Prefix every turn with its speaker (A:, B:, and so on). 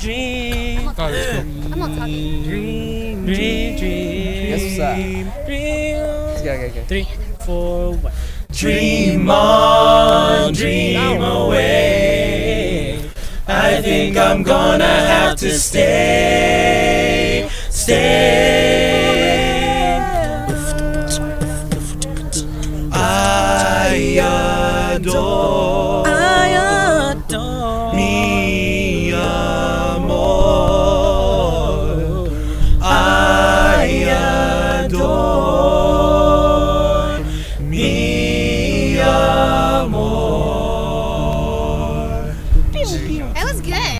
A: dream.
B: Oh, that's cool.
C: I'm not talking.
A: Dream.
D: Yes, susah.
A: Dream.
D: Okay.
A: 3, 4, 1.
E: Dream on, dream away. I think I'm gonna have to stay. I adore